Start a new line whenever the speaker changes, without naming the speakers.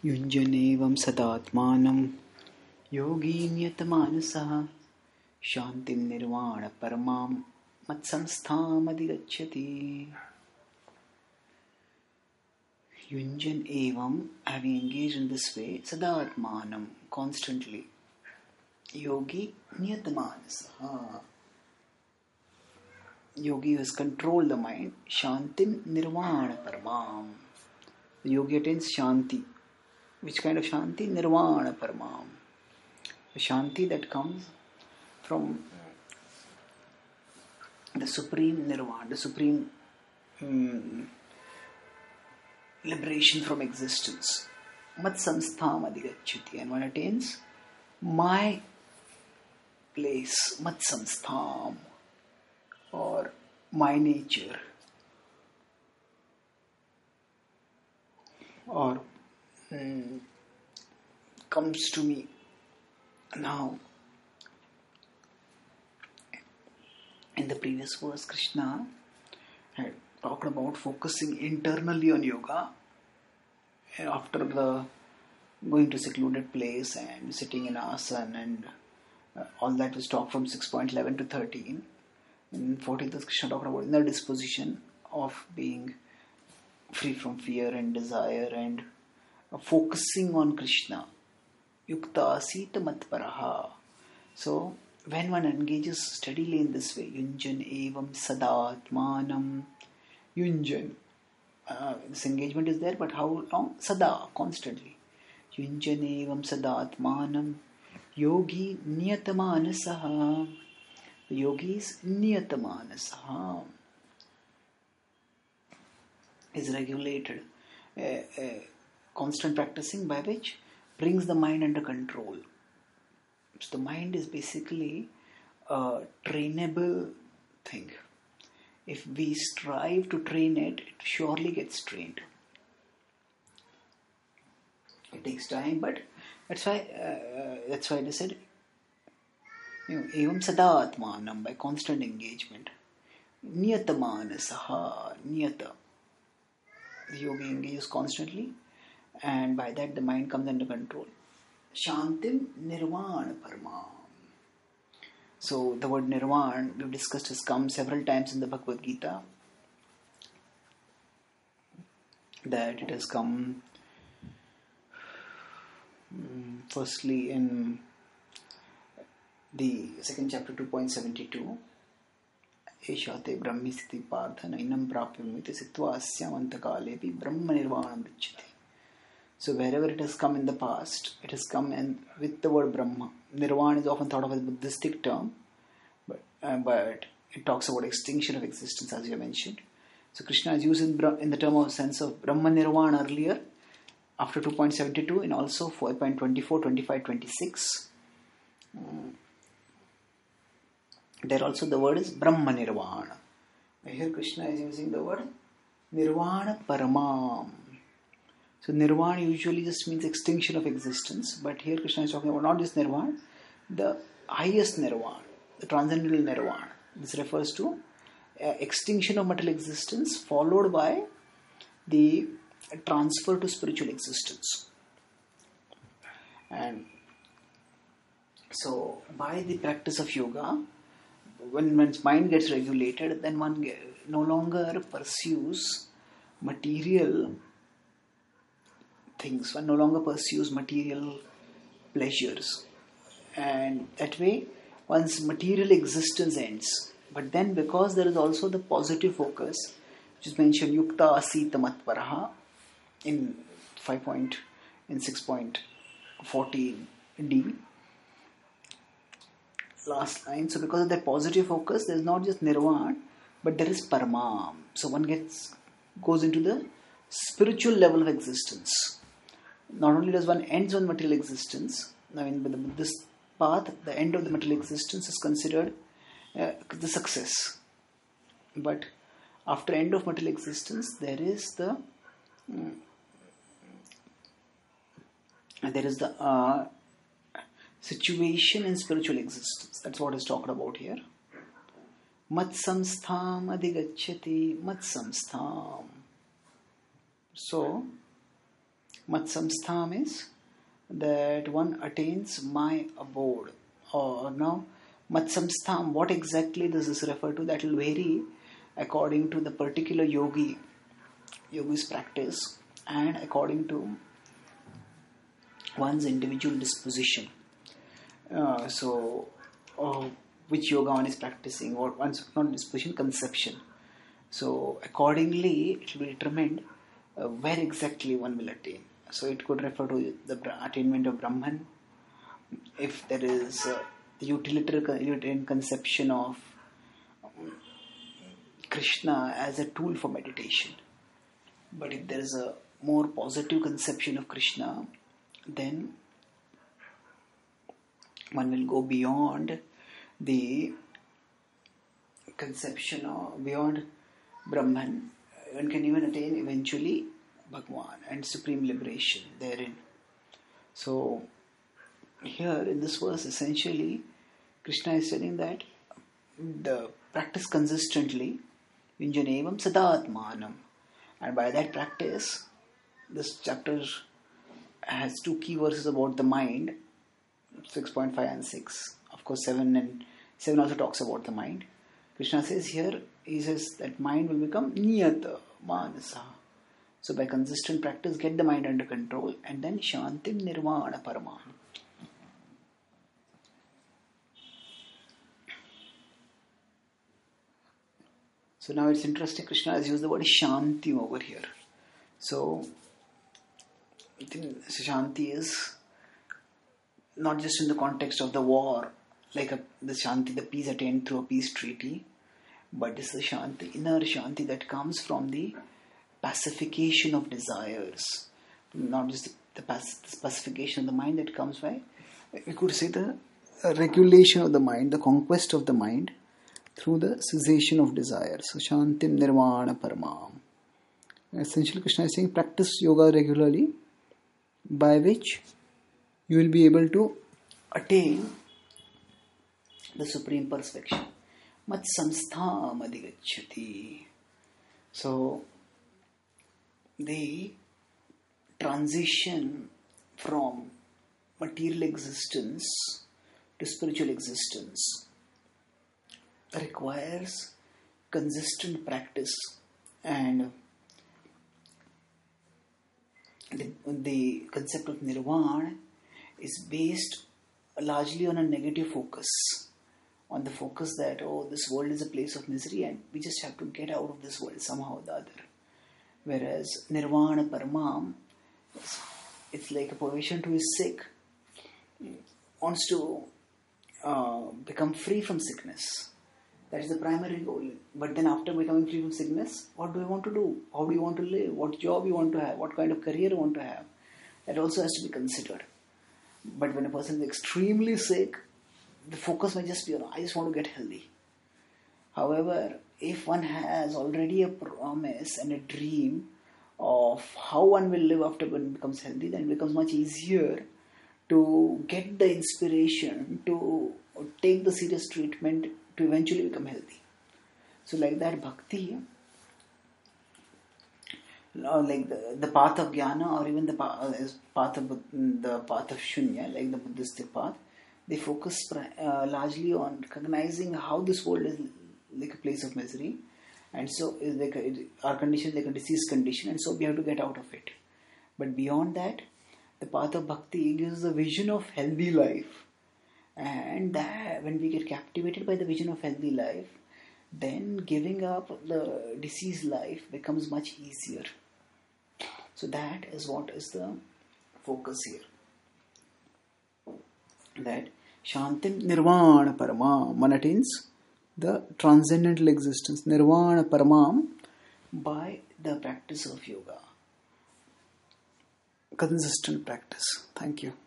युञ्जनेवं सदात्मानं योगी नियतमानसः शान्तिं निर्वाणपरमां मत्संस्थामधिगच्छति. Yunjan evam, having engaged in this way, sadatmanam, constantly. Yogi niyatamanasa. Yogi who has controlled the mind, shantim nirvana paramam. The yogi attains shanti. Which kind of shanti? Nirvana paramam. The shanti that comes from the supreme nirvana, the supreme liberation from existence. Mat samstham adhigacchati. And one attains my place, mat samstham, or my nature, or comes to me. Now, in the previous verse, Krishna had talked about focusing internally on yoga after the going to secluded place and sitting in asana, and all that was talked from 6.11 to 13. In 14th, Krishna talked about inner disposition of being free from fear and desire and focusing on Krishna. Yukta asita matparaha. So, when one engages steadily in this way, Yunjan evam sadatmanam. Yunjan. This engagement is there, but how long? Sada, constantly. Yunjan evam sadatmanam. Yogi niyatamaanasaha. The yogi is niyatamaanasaha. Is regulated. Constant practicing by which brings the mind under control. So the mind is basically a trainable thing. If we strive to train it, it surely gets trained. It takes time, but that's why they said, evam sadatmanam, by constant engagement. Niyatamanasa, niyata. The yogi engages constantly, and by that the mind comes under control. Shantim nirvana paramam. So the word nirvana, we've discussed, has come several times in the Bhagavad Gita. That it has come firstly in the second chapter 2.72. Eshate brahmisthi partha nainam prapyamiti sitva asyam antakalepi brahma nirvanam richati. So wherever it has come in the past, it has come with the word Brahma. Nirvana is often thought of as a Buddhistic term, but it talks about extinction of existence, as you mentioned. So Krishna is used in the term of sense of Brahma Nirvana earlier, after 2.72, and also 4.24, 25, 26. There also the word is Brahma Nirvana. Here Krishna is using the word Nirvana Paramam. So nirvana usually just means extinction of existence, but here Krishna is talking about not just nirvana, the highest nirvana, the transcendental nirvana. This refers to extinction of material existence followed by the transfer to spiritual existence. And so by the practice of yoga, when one's mind gets regulated, then one no longer pursues material things. One no longer pursues material pleasures, and that way one's material existence ends. But then, because there is also the positive focus, which is mentioned yukta asita matparaha in 6.14d, last line. So because of that positive focus, there is not just nirvana, but there is paramam. So one goes into the spiritual level of existence. Not only does one end on material existence, I mean, by the Buddhist path, the end of the material existence is considered the success. But after end of material existence, there is the situation in spiritual existence. That's what is talked about here. Mat samstham adhigacchati, mat samstham. So, Matsamstha means that one attains my abode. Or now, Matsamstham, what exactly does this refer to? That will vary according to the particular yogi's practice and according to one's individual disposition. Which yoga one is practicing, or one's not disposition, conception. So accordingly, it will be determined where exactly one will attain. So it could refer to the attainment of Brahman, if there is the utilitarian conception of Krishna as a tool for meditation. But if there is a more positive conception of Krishna, then one will go beyond the conception of beyond Brahman. One can even attain eventually Bhagwan and supreme liberation therein. So here in this verse, essentially Krishna is telling that the practice consistently Vinjanevam Sadatmanam, and by that practice, this chapter has two key verses about the mind, 6.5 and 6. Of course 7 also talks about the mind. Krishna says here, he says that mind will become niyata manasa. So by consistent practice, get the mind under control, and then shantim nirvana paramam. So now it's interesting, Krishna has used the word shanti over here. So I think shanti is not just in the context of the war, like the shanti, the peace attained through a peace treaty, but it's the shanti, inner shanti that comes from the pacification of desires, not just the pacification of the mind that comes by, we could say, the regulation of the mind, the conquest of the mind through the cessation of desire. So shantim nirvana paramam. Essentially Krishna is saying practice yoga regularly, by which you will be able to attain the supreme perfection. Mat samstham adhigacchati. So the transition from material existence to spiritual existence requires consistent practice, and the concept of nirvana is based largely on a negative focus, on the focus that, oh, this world is a place of misery and we just have to get out of this world somehow or the other. Whereas nirvana paramam, it's like a patient who is sick, wants to become free from sickness. That is the primary goal. But then after becoming free from sickness, what do you want to do? How do you want to live? What job you want to have? What kind of career you want to have? That also has to be considered. But when a person is extremely sick, the focus may just be on, I just want to get healthy. However, if one has already a promise and a dream of how one will live after one becomes healthy, then it becomes much easier to get the inspiration to take the serious treatment to eventually become healthy. So like that, bhakti, like the path of jnana, or even the path of shunya, like the Buddhist path, they focus largely on recognizing how this world is like a place of misery, and so is like our condition like a disease condition, and so we have to get out of it. But beyond that, the path of bhakti gives a vision of healthy life, and that when we get captivated by the vision of healthy life, then giving up the diseased life becomes much easier. So that is what is the focus here. That shantim nirvana paramam, one attains the transcendental existence, nirvana paramam, by the practice of yoga. Consistent practice. Thank you.